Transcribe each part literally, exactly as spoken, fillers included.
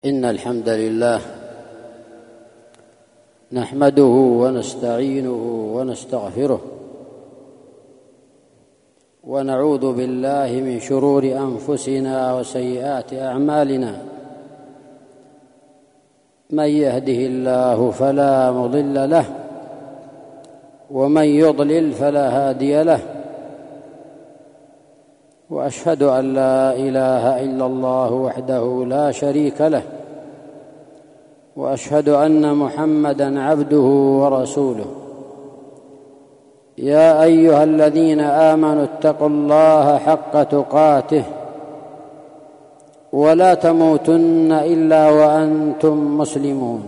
إن الحمد لله نحمده ونستعينه ونستغفره ونعوذ بالله من شرور أنفسنا وسيئات أعمالنا. من يهده الله فلا مضل له ومن يضلل فلا هادي له، وأشهد أن لا إله إلا الله وحده لا شريك له، وأشهد أن محمدًا عبده ورسوله. يا أيها الذين آمنوا اتقوا الله حق تقاته ولا تموتن إلا وأنتم مسلمون.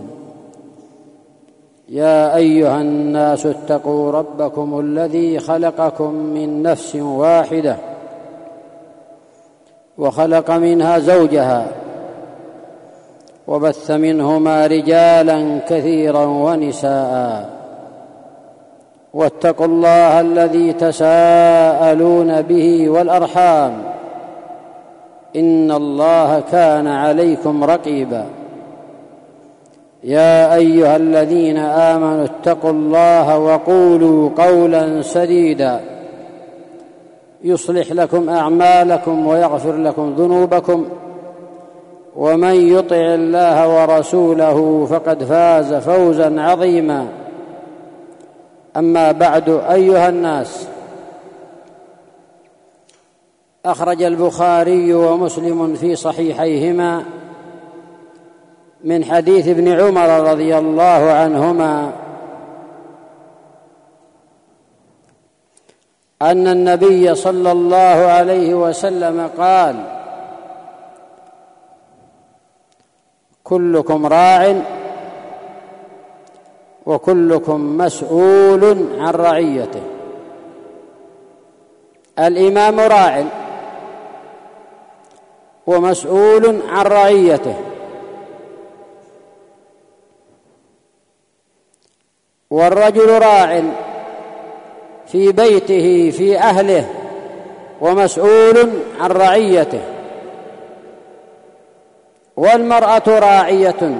يا أيها الناس اتقوا ربكم الذي خلقكم من نفس واحدة وخلق منها زوجها وبث منهما رجالا كثيرا ونساء، واتقوا الله الذي تساءلون به والأرحام إن الله كان عليكم رقيبا. يا أيها الذين آمنوا اتقوا الله وقولوا قولا سديدا يصلح لكم أعمالكم ويغفر لكم ذنوبكم، ومن يطع الله ورسوله فقد فاز فوزا عظيما. أما بعد، أيها الناس، أخرج البخاري ومسلم في صحيحيهما من حديث ابن عمر رضي الله عنهما أن النبي صلى الله عليه وسلم قال: كلكم راع وكلكم مسؤول عن رعيته. الإمام راع ومسؤول عن رعيته، والرجل راع في بيته في أهله ومسؤول عن رعيته، والمرأة راعية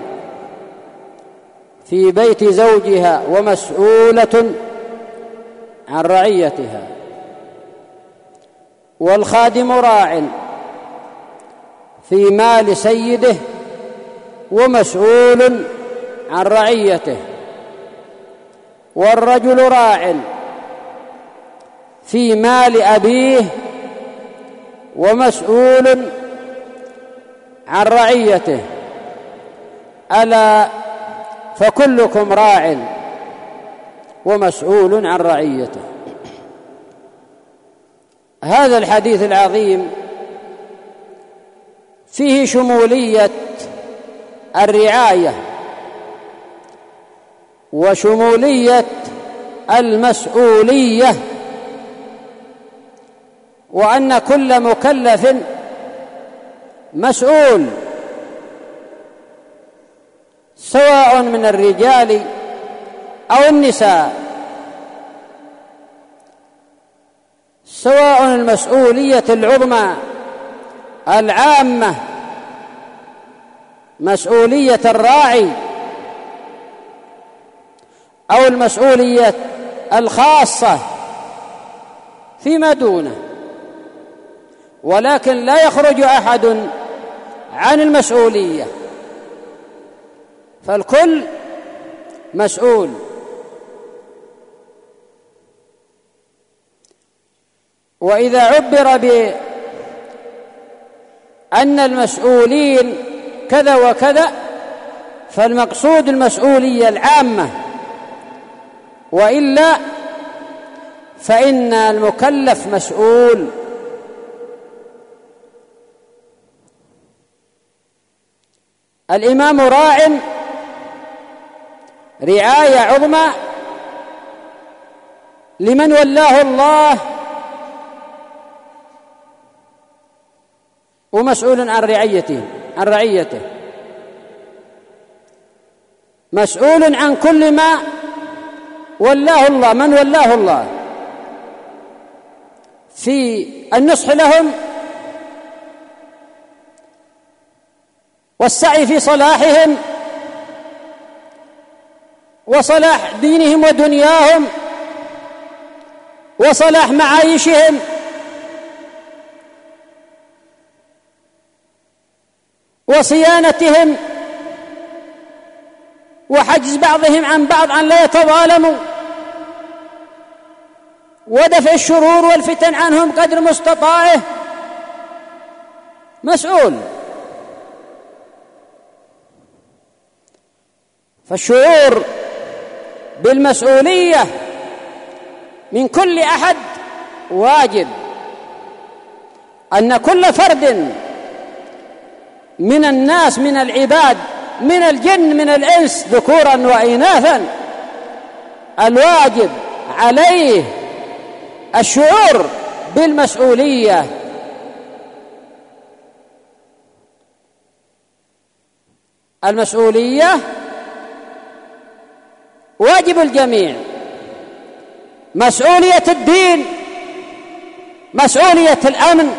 في بيت زوجها ومسؤولة عن رعيتها، والخادم راع في مال سيده ومسؤول عن رعيته، والرجل راع في مال أبيه ومسؤول عن رعيته. ألا فكلكم راع ومسؤول عن رعيته. هذا الحديث العظيم فيه شمولية الرعاية وشمولية المسؤولية، وأن كل مكلف مسؤول، سواء من الرجال أو النساء، سواء المسؤولية العظمى العامة مسؤولية الراعي أو المسؤولية الخاصة فيما دونه، ولكن لا يخرج أحد عن المسؤولية، فالكل مسؤول. وإذا عبر بأن المسؤولين كذا وكذا فالمقصود المسؤولية العامة، وإلا فإن المكلف مسؤول. الإمام راع رعاية عظمى لمن ولاه الله، ومسؤول عن رعيته عن رعيته مسؤول عن كل ما ولاه الله، من ولاه الله، في النصح لهم والسعي في صلاحهم وصلاح دينهم ودنياهم وصلاح معايشهم، وصيانتهم وحجز بعضهم عن بعض أن لا يتظالموا، ودفع الشرور والفتن عنهم قدر مستطاعه. مسؤول. فالشعور بالمسؤولية من كل أحد واجب، أن كل فرد من الناس من العباد من الجن من الإنس ذكورا وإناثا الواجب عليه الشعور بالمسؤولية. المسؤولية واجب الجميع، مسؤولية الدين، مسؤولية الأمن،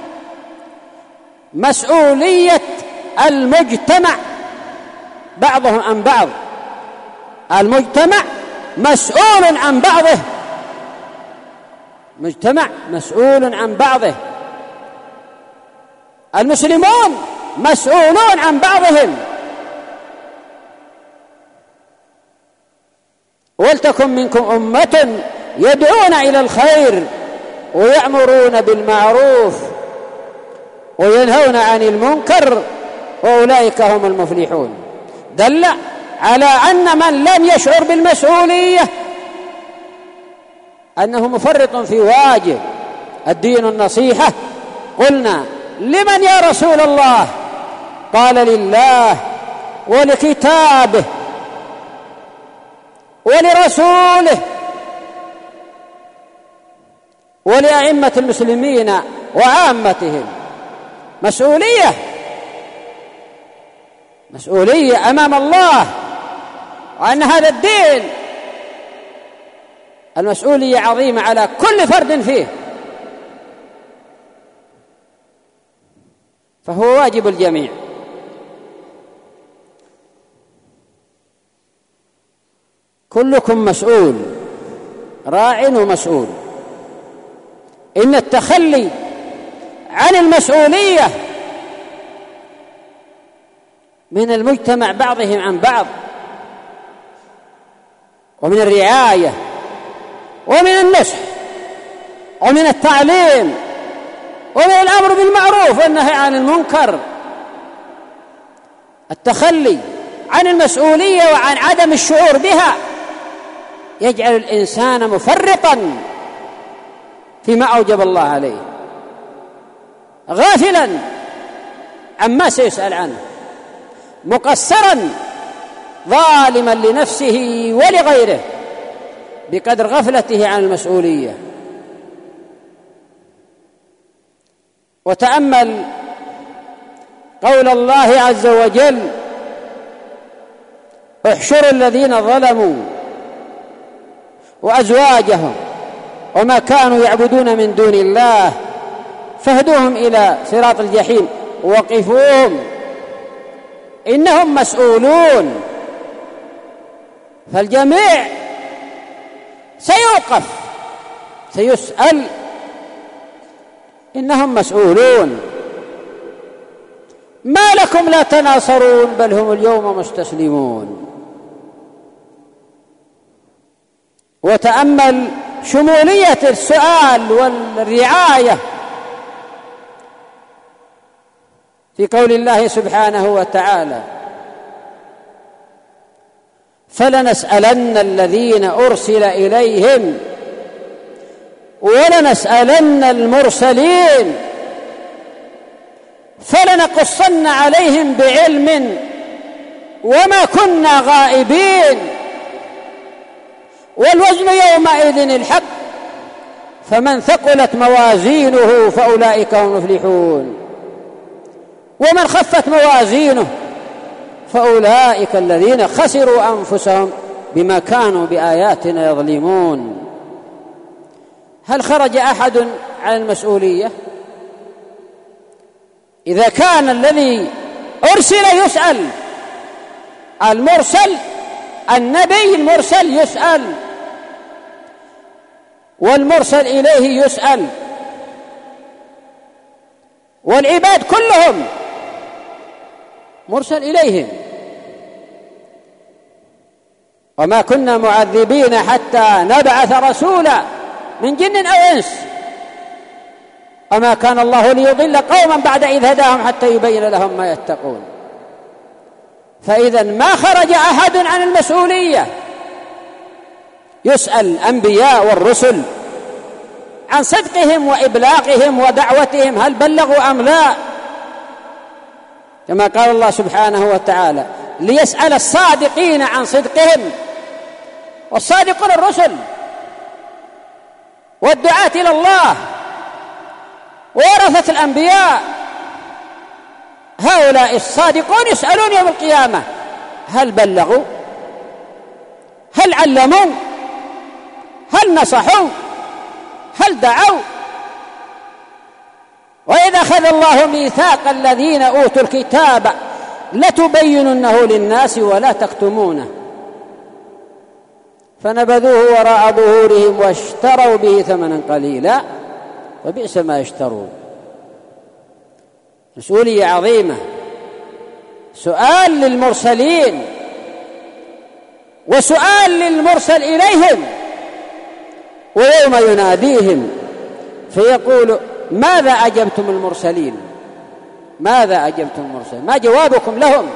مسؤولية المجتمع بعضهم عن بعض. المجتمع مسؤول عن بعضه، مجتمع مسؤول عن بعضه. المسلمون مسؤولون عن بعضهم. ولتكن منكم أمة يدعون إلى الخير ويأمرون بالمعروف وينهون عن المنكر وأولئك هم المفلحون. دل على أن من لم يشعر بالمسؤولية أنه مفرط في واجب الدين النصيحة. قلنا لمن يا رسول الله؟ قال لله ولكتابه ولرسوله ولأئمة المسلمين وعامتهم. مسؤولية، مسؤولية أمام الله، وأن هذا الدين المسؤولية عظيمة على كل فرد فيه، فهو واجب الجميع. كلكم مسؤول، راع ومسؤول. إن التخلي عن المسؤولية من المجتمع بعضهم عن بعض، ومن الرعاية ومن النصح ومن التعليم ومن الأمر بالمعروف والنهي عن المنكر. التخلي عن المسؤولية وعن عدم الشعور بها يجعل الإنسان مفرطا فيما أوجب الله عليه، غافلا عما سيسأل عنه، مقصرا، ظالما لنفسه ولغيره بقدر غفلته عن المسؤولية. وتأمل قول الله عز وجل: احشروا الذين ظلموا وأزواجهم وما كانوا يعبدون من دون الله فاهدوهم إلى صراط الجحيم وقفوهم إنهم مسؤولون. فالجميع سيوقف، سيسأل، إنهم مسؤولون. ما لكم لا تناصرون بل هم اليوم مستسلمون. وتأمل شمولية السؤال والرعاية في قول الله سبحانه وتعالى: فلنسألن الذين أرسل إليهم ولنسألن المرسلين فلنقصن عليهم بعلم وما كنا غائبين والوزن يومئذ الحق فمن ثقلت موازينه فأولئك هم المفلحون ومن خفت موازينه فأولئك الذين خسروا أنفسهم بما كانوا بآياتنا يظلمون. هل خرج أحد عن المسؤولية؟ إذا كان الذي أرسل يسأل، المرسل النبي المرسل يسأل، والمرسل إليه يسأل، والعباد كلهم مرسل إليهم. وما كنا معذبين حتى نبعث رسولا من جن أو إنس، وما كان الله ليضل قوما بعد إذ هداهم حتى يبين لهم ما يتقون. فإذا ما خرج أحد عن المسؤولية. يسأل الأنبياء والرسل عن صدقهم وإبلاغهم ودعوتهم، هل بلغوا أم لا؟ كما قال الله سبحانه وتعالى: ليسأل الصادقين عن صدقهم. والصادقون الرسل والدعاة إلى الله ورثة الأنبياء، هؤلاء الصادقون يسألون يوم القيامة: هل بلغوا؟ هل علموا؟ هل نصحوا؟ هل دعوا؟ وإذا أخذ الله ميثاق الذين أوتوا الكتاب لتبيننه للناس ولا تكتمونه فنبذوه وراء ظهورهم واشتروا به ثمنا قليلا وبئس ما يشترون. مسؤولية عظيمة، سؤال للمرسلين وسؤال للمرسل إليهم. ويوم يناديهم فيقول: ماذا أجبتم المرسلين؟ ماذا أجبتم المرسلين؟ ما جوابكم لهم؟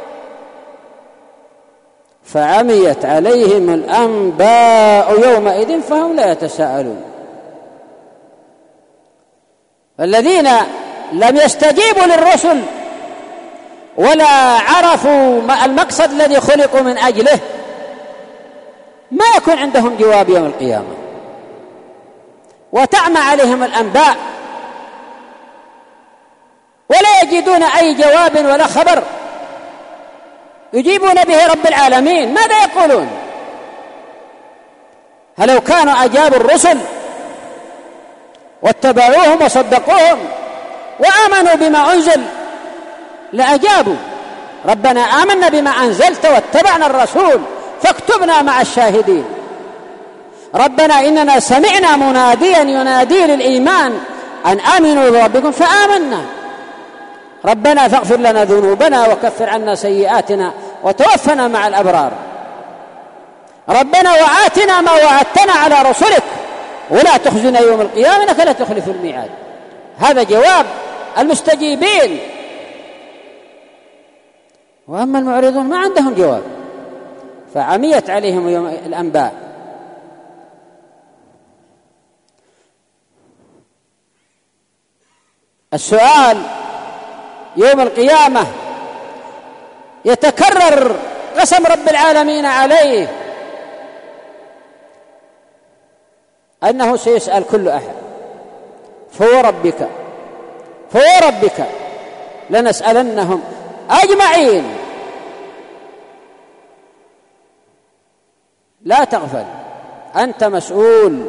فعميت عليهم الأنباء يومئذ فهم لا يتساءلون. الذين لم يستجيبوا للرسل ولا عرفوا المقصد الذي خلقوا من أجله ما يكون عندهم جواب يوم القيامة، وتعمى عليهم الأنباء ولا يجدون أي جواب ولا خبر يجيبون به رب العالمين. ماذا يقولون؟ هل لو كانوا أجابوا الرسل واتبعوهم وصدقوهم وآمنوا بما أنزل لأجابوا: ربنا آمنا بما أنزلت واتبعنا الرسول فاكتبنا مع الشاهدين. ربنا إننا سمعنا مناديا ينادي للإيمان أن آمنوا بربكم فآمنا. ربنا فاغفر لنا ذنوبنا وكفر عنا سيئاتنا وتوفنا مع الأبرار. ربنا وآتنا ما وعدتنا على رسلك ولا تخزنا يوم القيامة إنك لا تخلف الميعاد. هذا جواب المستجيبين. وأما المعرضون ما عندهم جواب، فعميت عليهم يوم الأنباء. السؤال يوم القيامة يتكرر قسم رب العالمين عليه أنه سيسأل كل أحد: فوربك فوربك لنسألنهم أجمعين. لا تغفل، أنت مسؤول،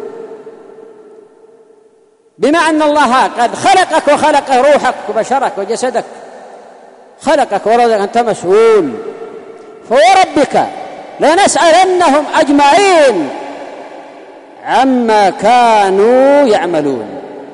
بما أن الله قد خلقك وخلق روحك وبشرك وجسدك، خلقك ورزقك، أنت مسؤول. فوربك لنسألنهم أجمعين عما كانوا يعملون.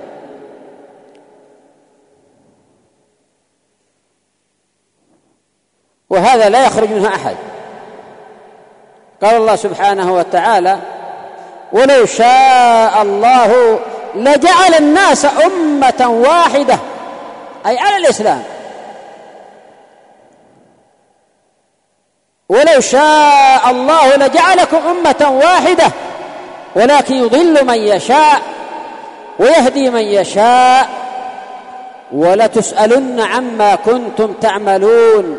وهذا لا يخرج منها أحد. قال الله سبحانه وتعالى: ولو شاء الله لجعل الناس أمة واحدة، أي على الإسلام. ولو شاء الله لجعلكم أمة واحدة ولكن يضل من يشاء ويهدي من يشاء ولتسألن عما كنتم تعملون.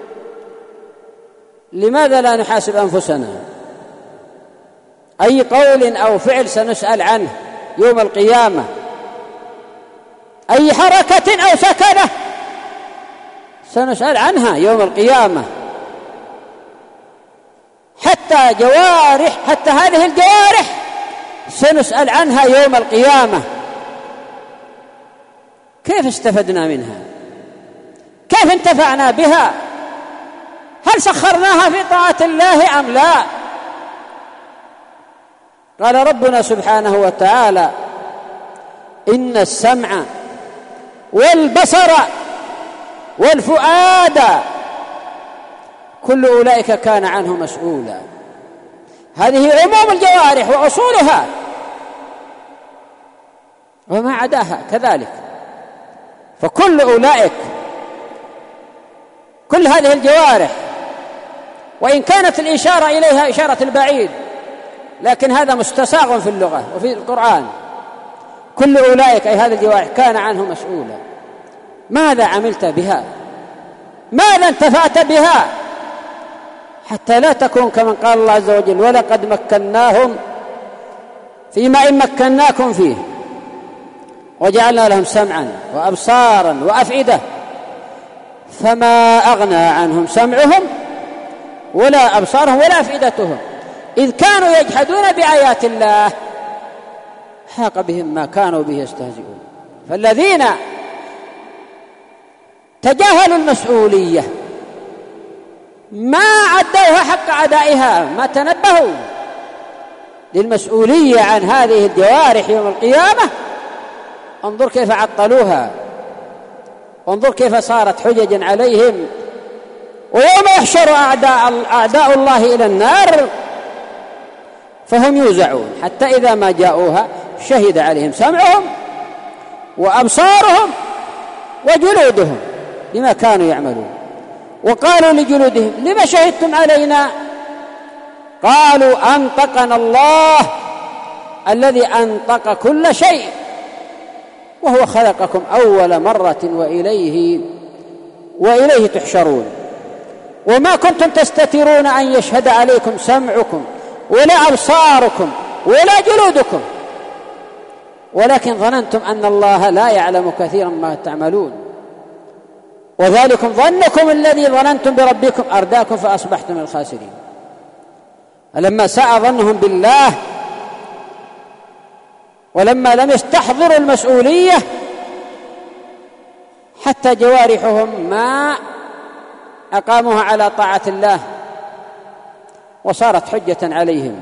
لماذا لا نحاسب أنفسنا؟ أي قول أو فعل سنسأل عنه يوم القيامة، أي حركة أو سكنة سنسأل عنها يوم القيامة، حتى جوارح حتى هذه الجوارح سنسأل عنها يوم القيامة. كيف استفدنا منها؟ كيف انتفعنا بها؟ هل سخرناها في طاعة الله أم لا؟ قال ربنا سبحانه وتعالى: إن السمع والبصر والفؤاد كل أولئك كان عنه مسؤولا. هذه عموم الجوارح وأصولها، وما عداها كذلك. فكل أولئك، كل هذه الجوارح، وإن كانت الإشارة إليها إشارة البعيد، لكن هذا مستساغ في اللغة وفي القرآن. كل أولئك أي هذه الجوارح كان عنه مسؤولا. ماذا عملت بها؟ ماذا انتفعت بها؟ حتى لا تكون كمن قال الله عز وجل: ولقد مكناهم فيما إن مكناكم فيه وجعلنا لهم سمعا وأبصارا وأفئدة فما أغنى عنهم سمعهم ولا أبصارهم ولا أفئدتهم إذ كانوا يجحدون بآيات الله حاق بهم ما كانوا به يستهزئون. فالذين تجاهلوا المسؤولية ما عدوها حق عدائها، ما تنبهوا للمسؤولية عن هذه الجوارح يوم القيامة، انظر كيف عطلوها، انظر كيف صارت حججا عليهم. ويوم يحشر أعداء, أعداء الله إلى النار فهم يوزعون حتى إذا ما جاءوها شهد عليهم سمعهم وأبصارهم وجلودهم بما كانوا يعملون. وقالوا لجلودهم: لما شهدتم علينا؟ قالوا: أنطقنا الله الذي أنطق كل شيء وهو خلقكم أول مرة وإليه وإليه تحشرون. وما كنتم تستترون أن يشهد عليكم سمعكم ولا أبصاركم ولا جلودكم ولكن ظننتم أن الله لا يعلم كثيرا ما تعملون وذلكم ظنكم الذي ظننتم بربكم أرداكم فأصبحتم الخاسرين. فلما ساء ظنهم بالله ولما لم يستحضروا المسؤولية حتى جوارحهم ما أقاموها على طاعة الله وصارت حجة عليهم.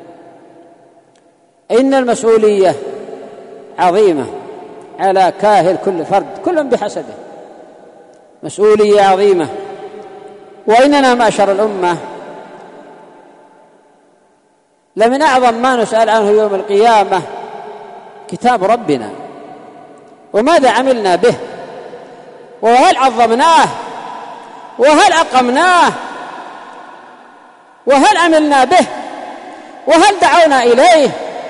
إن المسؤولية عظيمة على كاهل كل فرد، كل بحسبه، مسؤولية عظيمة. وإننا معشر الأمة لمن أعظم ما نسأل عنه يوم القيامة كتاب ربنا، وماذا عملنا به، وهل عظمناه، وهل أقمناه، وهل عملنا به، وهل دعونا إليه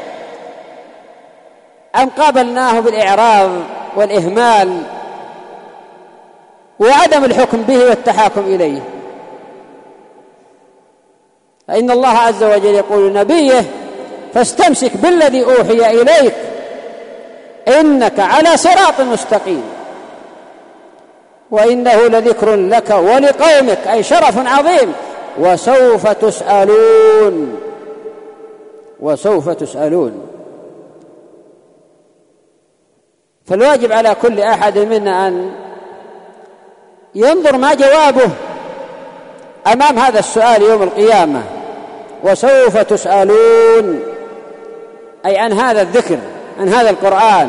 أم قابلناه بالإعراض والإهمال وعدم الحكم به والتحاكم إليه. فإن الله عز وجل يقول لنبيه: فاستمسك بالذي أوحي إليك إنك على صراط مستقيم وإنه لذكر لك ولقومك، أي شرف عظيم، وسوف تسألون وسوف تسألون. فالواجب على كل أحد منا أن ينظر ما جوابه أمام هذا السؤال يوم القيامة: وسوف تسألون، أي عن هذا الذكر، عن هذا القرآن.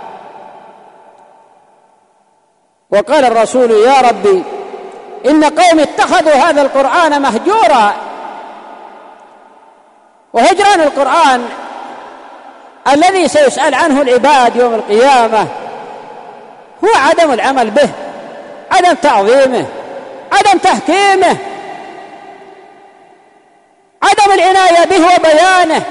وقال الرسول: يا ربي إن قوم اتخذوا هذا القرآن مهجورا. وهجران القرآن الذي سيسأل عنه العباد يوم القيامة هو عدم العمل به، عدم تعظيمه، عدم تحكيمه، عدم العناية به وبيانه.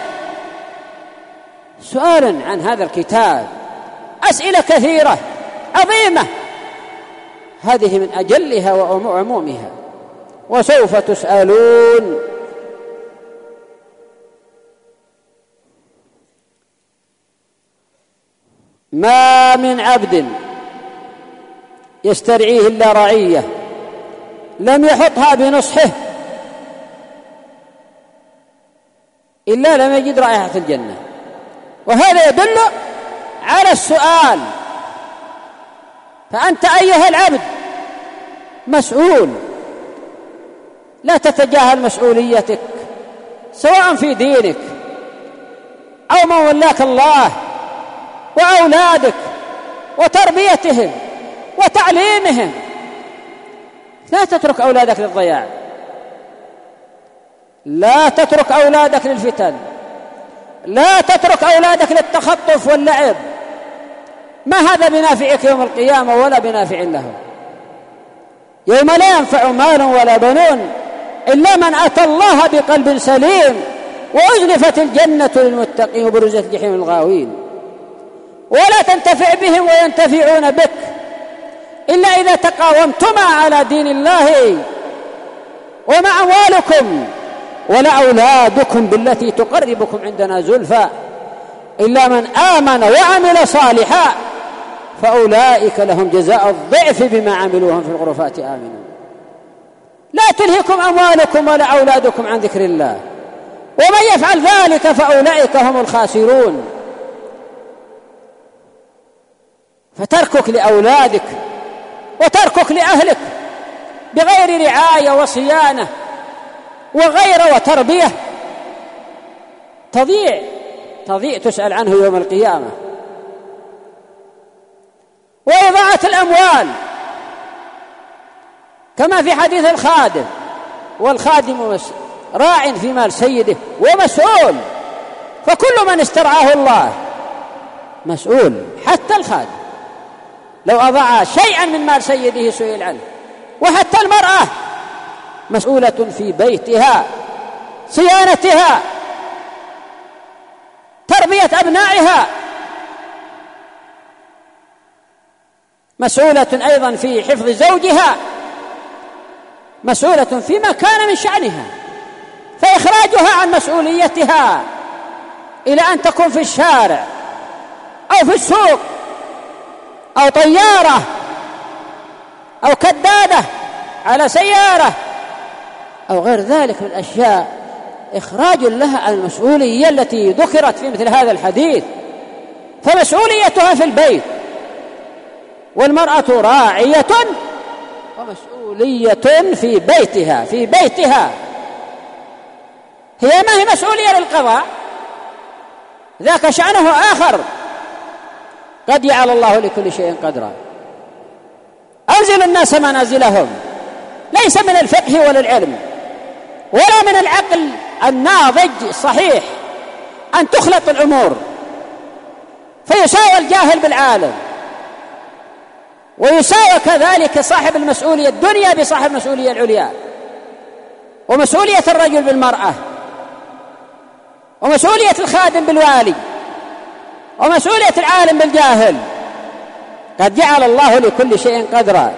سؤال عن هذا الكتاب أسئلة كثيرة عظيمة، هذه من أجلها وعمومها: وسوف تسألون. ما من عبد يسترعيه إلا رعية لم يحطها بنصحه إلا لم يجد رائحة الجنة. وهذا يدل على السؤال. فأنت أيها العبد مسؤول، لا تتجاهل مسؤوليتك سواء في دينك أو ما ولاك الله، وأولادك وتربيتهم وتعليمهم. لا تترك أولادك للضياع، لا تترك أولادك للفتن، لا تترك أولادك للتخطف واللعب. ما هذا بنافعك يوم القيامة ولا بنافع لهم. يوم لا ينفع مال ولا بنون إلا من أتى الله بقلب سليم وأزلفت الجنة للمتقين وبرزت الجحيم للغاوين. ولا تنتفع بهم وينتفعون بك إلا إذا تقاومتما على دين الله. وما أموالكم ولا أولادكم بالتي تقربكم عندنا زلفى إلا من آمن وعمل صالحا فأولئك لهم جزاء الضعف بما عملوهم في الغرفات آمنون. لا تلهكم أموالكم ولا أولادكم عن ذكر الله ومن يفعل ذلك فأولئك هم الخاسرون. فتركك لأولادك وتركك لأهلك بغير رعاية وصيانة وغير وتربية تضيع تضيع تسأل عنه يوم القيامة. وإضاعة الأموال كما في حديث الخادم، والخادم راع في مال سيده ومسؤول، فكل من استرعاه الله مسؤول، حتى الخادم لو أضاع شيئا من مال سيده سئل عنه. وحتى المرأة مسؤولة في بيتها، صيانتها، تربية أبنائها، مسؤولة أيضا في حفظ زوجها، مسؤولة فيما كان من شأنها. فإخراجها عن مسؤوليتها إلى أن تكون في الشارع أو في السوق أو طيارة أو كدادة على سيارة أو غير ذلك من الأشياء، إخراج لها عن المسؤولية التي ذكرت في مثل هذا الحديث. فمسؤوليتها في البيت، والمرأة راعية ومسؤولية في بيتها في بيتها هي ما هي مسؤولية للقضاء، ذاك شأنه آخر، قد جعل الله لكل شيء قدرا. أنزل الناس منازلهم، ليس من الفقه ولا العلم ولا من العقل الناضج الصحيح أن تخلط الأمور فيساوى الجاهل بالعالم، ويساوى كذلك صاحب المسؤولية الدنيا بصاحب المسؤولية العليا، ومسؤولية الرجل بالمرأة، ومسؤولية الخادم بالوالي، ومسؤولية العالم بالجاهل. قد جعل الله لكل شيء قدرا.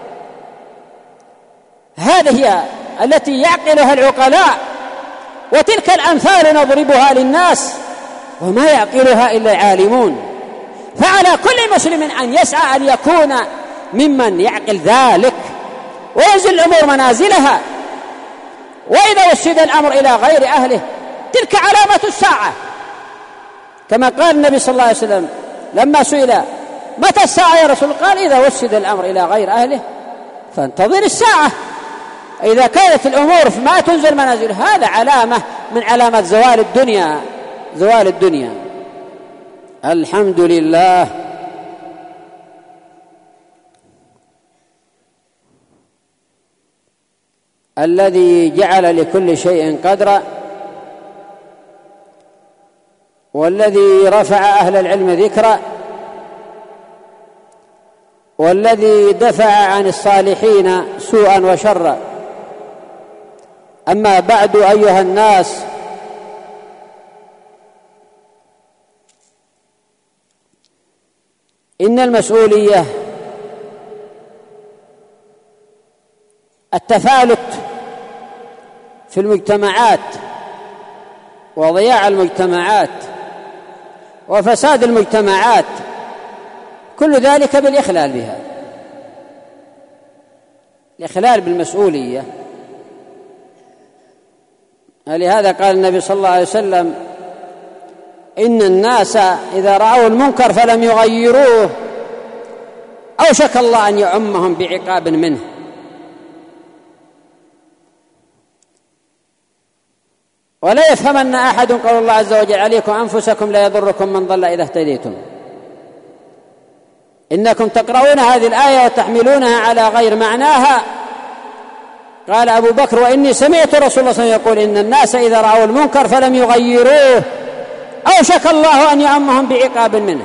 هذه هي التي يعقلها العقلاء، وتلك الأمثال نضربها للناس وما يعقلها إلا العالمون. فعلى كل مسلم أن يسعى أن يكون ممن يعقل ذلك وينزل الأمور منازلها. وإذا وسد الأمر إلى غير أهله تلك علامة الساعة، كما قال النبي صلى الله عليه وسلم لما سئل متى الساعة يا رسول الله؟ قال إذا وسد الأمر إلى غير أهله فانتظر الساعة. إذا كانت الأمور ما تنزل منازل هذا علامة من علامات زوال الدنيا زوال الدنيا. الحمد لله. الذي جعل لكل شيء قدرا، والذي رفع أهل العلم ذكرا، والذي دفع عن الصالحين سوءا وشرا. أما بعد أيها الناس، إن المسؤولية التفالت في المجتمعات وضياع المجتمعات وفساد المجتمعات، كل ذلك بالإخلال بها، الإخلال بالمسؤولية. لهذا قال النبي صلى الله عليه وسلم إن الناس إذا رأوا المنكر فلم يغيروه أوشك الله أن يعمهم بعقاب منه. ولا يفهمن أحد قول الله عز وجل عليكم أنفسكم لا يضركم من ضل إذا اهتديتم. إنكم تقرؤون هذه الآية وتحملونها على غير معناها. قال أبو بكر وإني سمعت رسول الله صلى الله عليه وسلم يقول إن الناس إذا رأوا المنكر فلم يغيروه أوشك الله أن يعمهم بعقاب منه.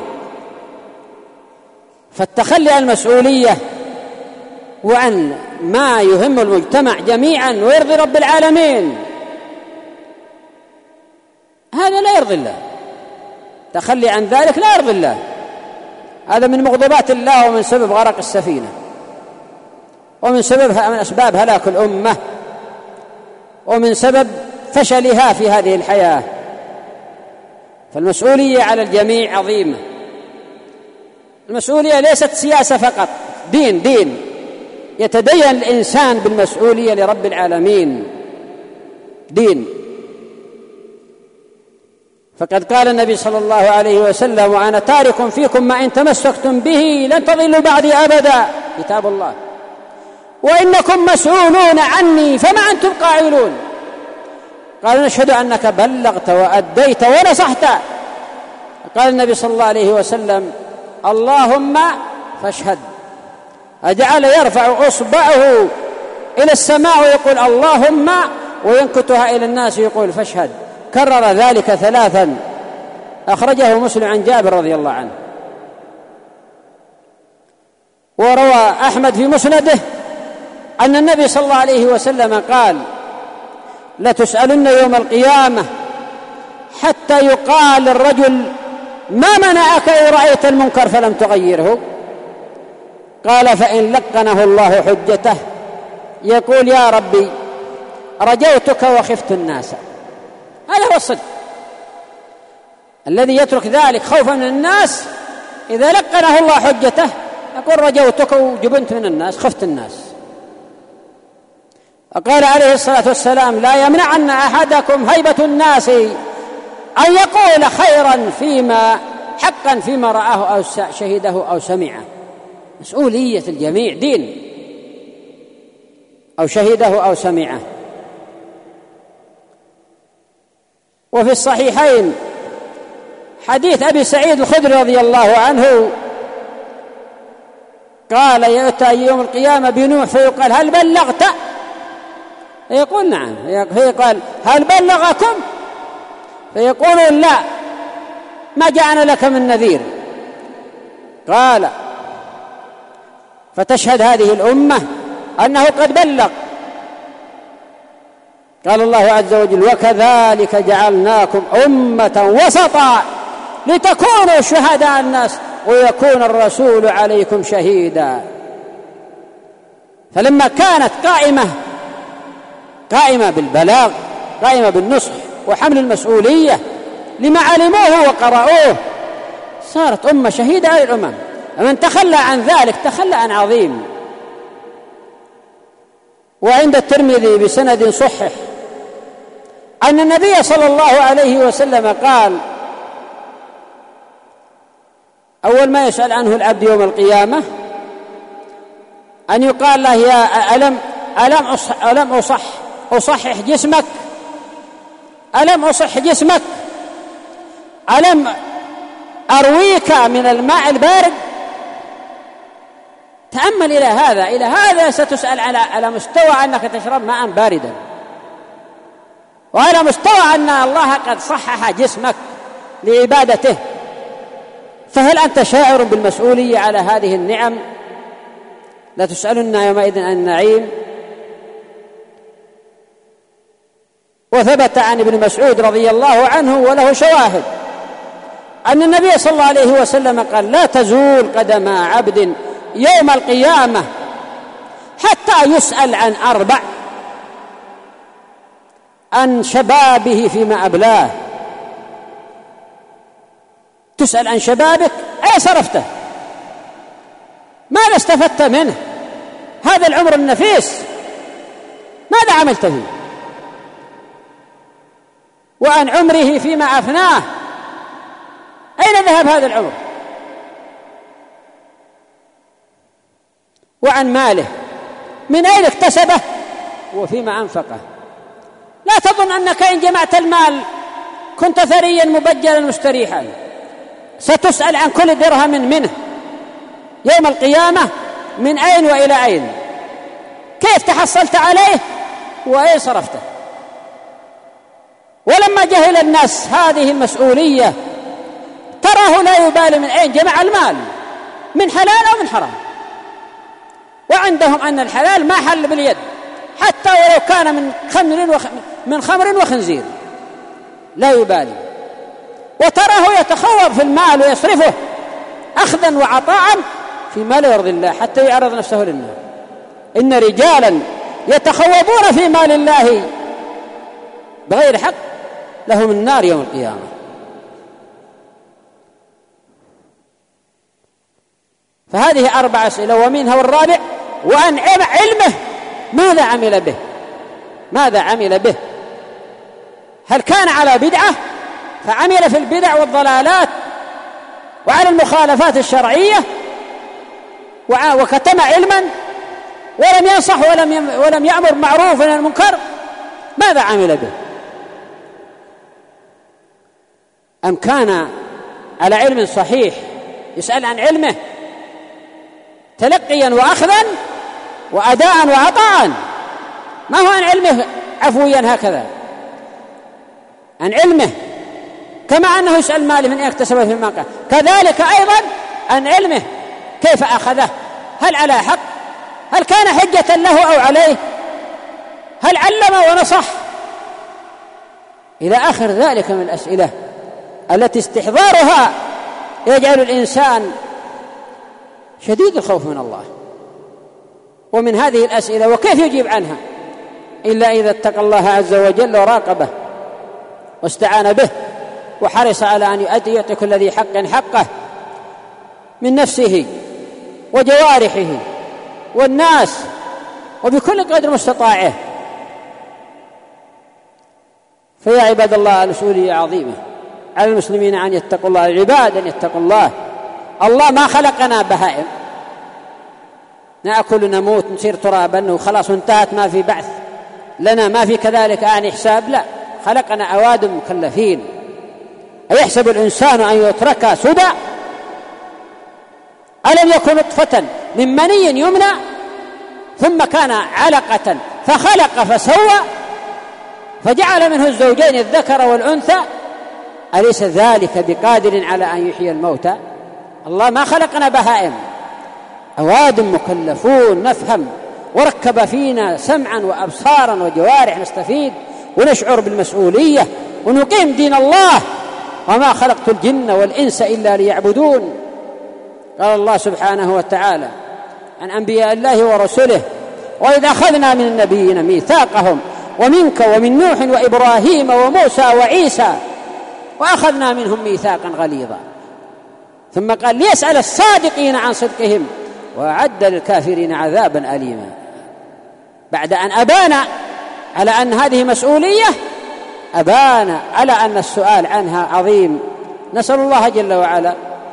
فالتخلي عن المسؤولية وعن ما يهم المجتمع جميعا ويرضي رب العالمين هذا لا يرضي الله. تخلي عن ذلك لا يرضي الله، هذا من مغضبات الله ومن سبب غرق السفينة ومن سبب من أسباب هلاك الأمة ومن سبب فشلها في هذه الحياة. فالمسؤولية على الجميع عظيمة. المسؤولية ليست سياسة فقط، دين دين يتدين الإنسان بالمسؤولية لرب العالمين، دين. فقد قال النبي صلى الله عليه وسلم وأنا تارك فيكم ما إن تمسكتم به لن تضلوا بعدي أبدا، كتاب الله، وإنكم مسؤولون عني فما أنتم قائلون. قالوا نشهد أنك بلغت وأديت ونصحت. قال النبي صلى الله عليه وسلم اللهم فاشهد. أجعل يرفع أصبعه إلى السماء ويقول اللهم وينكتها إلى الناس يقول فاشهد. كرر ذلك ثلاثا، أخرجه مسلم عن جابر رضي الله عنه. وروى أحمد في مسنده أن النبي صلى الله عليه وسلم قال لتسألن يوم القيامة حتى يقال للرجل ما منعك إذ رأيت المنكر فلم تغيره؟ قال فإن لقنه الله حجته يقول يا ربي رجوتك وخفت الناس. هذا هو الصدق الذي يترك ذلك خوفا من الناس. إذا لقنه الله حجته يقول رجوتك وجبنت من الناس، خفت الناس. وقال عليه الصلاة والسلام لا يمنعن أحدكم هيبة الناس أن يقول خيرا فيما حقا فيما رآه أو شهده أو سمعه. مسؤولية الجميع دين، أو شهده أو سمعه. وفي الصحيحين حديث أبي سعيد الخدري رضي الله عنه قال يؤتى يوم القيامة بنوح فيقال هل بلغت؟ فيقول نعم. فيقال هل بلغكم؟ فيقولون لا ما جاءنا لك من نذير. قال فتشهد هذه الأمة أنه قد بلغ. قال الله عز وجل وكذلك جعلناكم أمة وسطا لتكونوا شهداء على الناس ويكون الرسول عليكم شهيدا. فلما كانت قائمة قائمة بالبلاغ، قائمة بالنصح وحمل المسؤولية لما علموه وقرأوه، صارت أمة شهيدة على الأمم. ومن تخلى عن ذلك تخلى عن عظيم. وعند الترمذي بسند صحح أن النبي صلى الله عليه وسلم قال أول ما يسأل عنه العبد يوم القيامة أن يقال له يا ألم ألم أصح ألم أصح أصحح جسمك، ألم أصح جسمك، ألم أرويك من الماء البارد. تأمل إلى هذا، إلى هذا ستسأل على على مستوى أنك تشرب ماء باردا، وعلى مستوى أن الله قد صحح جسمك لعبادته. فهل أنت شاعر بالمسؤولية على هذه النعم؟ لا تسألن يومئذ عن النعيم. وثبت عن ابن مسعود رضي الله عنه وله شواهد أن النبي صلى الله عليه وسلم قال لا تزول قدم عبد يوم القيامة حتى يسأل عن أربع: عن شبابه فيما أبلاه. تسأل عن شبابك أين صرفته، ماذا استفدت منه، هذا العمر النفيس ماذا عملت فيه؟ وعن عمره فيما أفناه، أين ذهب هذا العمر؟ وعن ماله من أين اكتسبه وفيما أنفقه. لا تظن أنك إن جمعت المال كنت ثريا مبجلا مستريحا، ستسأل عن كل درهم منه يوم القيامة، من أين وإلى أين، كيف تحصلت عليه وأين صرفته. ولما جهل الناس هذه المسؤولية تراه لا يبالي من أين جمع المال، من حلال أو من حرام، وعندهم أن الحلال ما حل باليد حتى ولو كان من خمر وخ... من خمر وخنزير لا يبالي، وتراه يتخوض في المال ويصرفه أخذا وعطاء فيما لا يرضي الله حتى يعرض نفسه للنار. إن رجالا يتخوضون في مال الله بغير حق لهم النار يوم القيامة. فهذه أربع أسئلة، ومنها والرابع وأن علمه ماذا عمل به، ماذا عمل به، هل كان على بدعة فعمل في البدع والضلالات وعلى المخالفات الشرعية وكتم علما ولم ينصح ولم ولم يأمر معروف عن المنكر، ماذا عمل به؟ أم كان على علم صحيح يسأل عن علمه تلقيا وأخذا وأداء وعطاء، ما هو عن علمه عفويا هكذا، عن علمه كما أنه يسأل ماله من يكتسبه في المنقى، كذلك أيضا عن علمه كيف أخذه، هل على حق، هل كان حجة له أو عليه، هل علم ونصح، إلى آخر ذلك من الأسئلة التي استحضارها يجعل الإنسان شديد الخوف من الله. ومن هذه الأسئلة وكيف يجيب عنها إلا إذا اتقى الله عز وجل وراقبه واستعان به وحرص على أن يؤدي يعطي كل ذي حق حقه من نفسه وجوارحه والناس وبكل قدر مستطاعه. فيا عباد الله، المسؤولية عظيمة على المسلمين أن يتقوا الله، العباد أن يتقوا الله. الله ما خلقنا بهائم نأكل نموت نصير ترابا وخلاص انتهت، ما في بعث لنا، ما في كذلك أعني حساب، لا، خلقنا أوادم مكلفين. أيحسب الإنسان أن يترك سدى؟ ألم يكن نطفة من مني يمنى ثم كان علقة فخلق فسوى فجعل منه الزوجين الذكر والأنثى أليس ذلك بقادر على أن يحيي الموتى؟ الله ما خلقنا بهائم، أوادم مكلفون نفهم، وركب فينا سمعا وأبصارا وجوارح نستفيد ونشعر بالمسؤولية ونقيم دين الله. وما خلقت الجن والإنس إلا ليعبدون. قال الله سبحانه وتعالى عن أنبياء الله ورسله: وإذا أخذنا من النبيين ميثاقهم ومنك ومن نوح وإبراهيم وموسى وعيسى وأخذنا منهم ميثاقا غليظا. ثم قال ليسأل الصادقين عن صدقهم وأعد للكافرين عذابا أليما. بعد أن أبان على أن هذه مسؤولية أبان على أن السؤال عنها عظيم. نسأل الله جل وعلا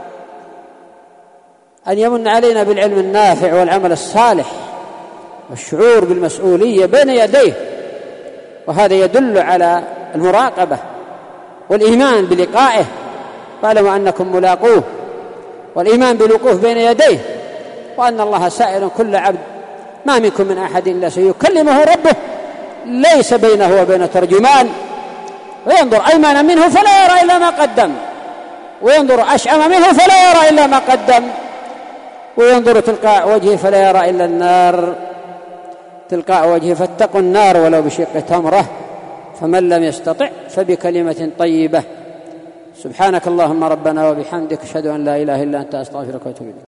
أن يمن علينا بالعلم النافع والعمل الصالح والشعور بالمسؤولية بين يديه، وهذا يدل على المراقبة والإيمان بلقائه، فاعلموا أنكم ملاقوه، والإيمان بالوقوف بين يديه، وأن الله سائل كل عبد، ما منكم من أحد إلا سيكلمه ربه ليس بينه وبين ترجمان، وينظر أيمن منه فلا يرى إلا ما قدم، وينظر أشأم منه فلا يرى إلا ما قدم، وينظر تلقاء وجهه فلا يرى إلا النار تلقاء وجهه، فاتقوا النار ولو بشق تمرة، فمن لم يستطع فبكلمة طيبة. سبحانك اللهم ربنا وبحمدك، أشهد أن لا إله إلا أنت، أستغفرك وأتوب إليك.